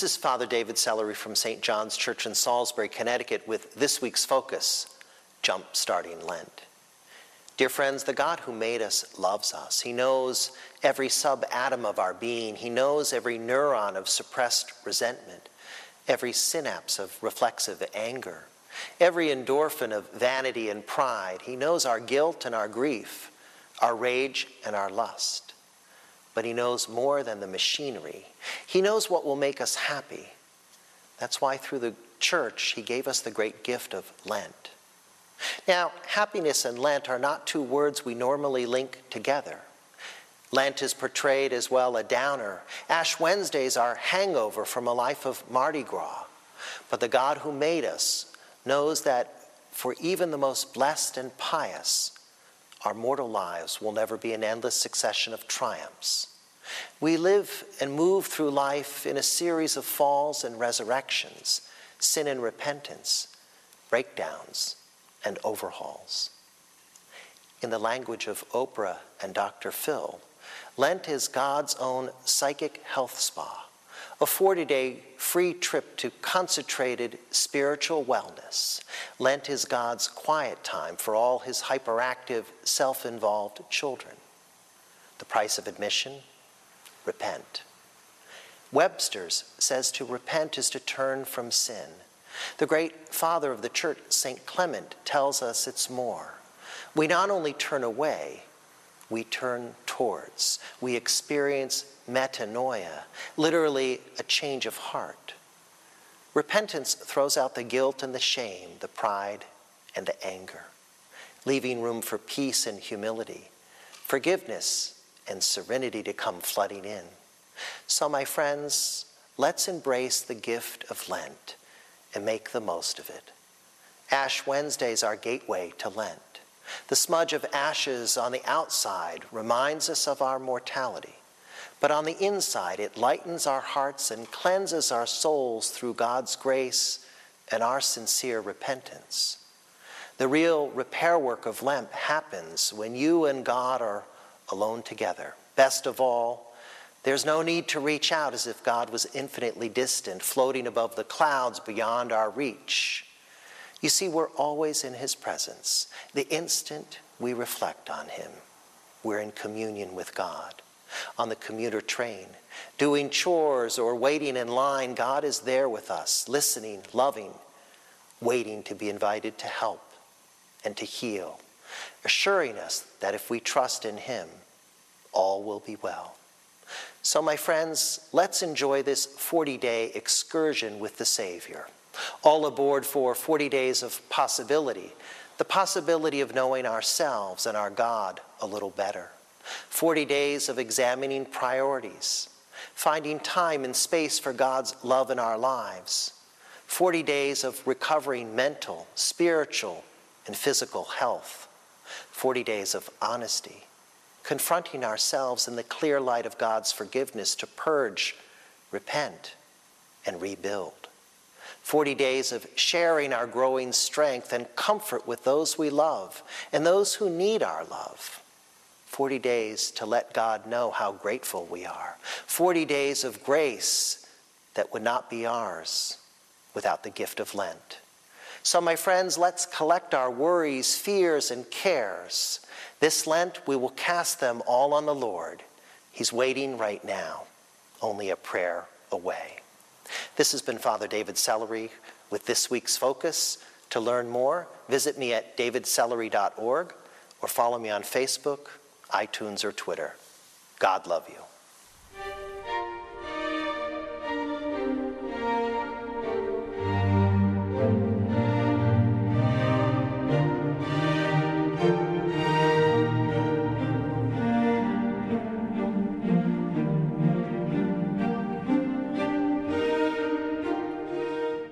This is Father David Sellery from St. John's Church in Salisbury, Connecticut, with this week's focus, Jump-Starting Lent. Dear friends, the God who made us loves us. He knows every subatom of our being. He knows every neuron of suppressed resentment, every synapse of reflexive anger, every endorphin of vanity and pride. He knows our guilt and our grief, our rage and our lust. But he knows more than the machinery. He knows what will make us happy. That's why through the church he gave us the great gift of Lent. Now, happiness and Lent are not two words we normally link together. Lent is portrayed as, well, a downer. Ash Wednesdays are hangover from a life of Mardi Gras. But the God who made us knows that for even the most blessed and pious, our mortal lives will never be an endless succession of triumphs. We live and move through life in a series of falls and resurrections, sin and repentance, breakdowns and overhauls. In the language of Oprah and Dr. Phil, Lent is God's own psychic health spa, a 40-day free trip to concentrated spiritual wellness. Lent is God's quiet time for all his hyperactive, self-involved children. The price of admission? Repent. Webster's says to repent is to turn from sin. The great father of the church, St. Clement, tells us it's more. We not only turn away, we turn towards. We experience metanoia, literally a change of heart. Repentance throws out the guilt and the shame, the pride and the anger, leaving room for peace and humility, forgiveness and serenity to come flooding in. So, my friends, let's embrace the gift of Lent and make the most of it. Ash Wednesday is our gateway to Lent. The smudge of ashes on the outside reminds us of our mortality, but on the inside it lightens our hearts and cleanses our souls through God's grace and our sincere repentance. The real repair work of Lent happens when you and God are alone together. Best of all, there's no need to reach out as if God was infinitely distant, floating above the clouds beyond our reach. You see, we're always in his presence. The instant we reflect on him, we're in communion with God. On the commuter train, doing chores or waiting in line, God is there with us, listening, loving, waiting to be invited to help and to heal, assuring us that if we trust in him, all will be well. So, my friends, let's enjoy this 40-day excursion with the Savior. All aboard for 40 days of possibility, the possibility of knowing ourselves and our God a little better. 40 days of examining priorities, finding time and space for God's love in our lives. 40 days of recovering mental, spiritual, and physical health. 40 days of honesty, confronting ourselves in the clear light of God's forgiveness to purge, repent, and rebuild. 40 days of sharing our growing strength and comfort with those we love and those who need our love. 40 days to let God know how grateful we are. 40 days of grace that would not be ours without the gift of Lent. So, my friends, let's collect our worries, fears, and cares. This Lent, we will cast them all on the Lord. He's waiting right now, only a prayer away. This has been Father David Sellery with this week's focus. To learn more, visit me at davidsellery.org or follow me on Facebook, iTunes, or Twitter. God love you.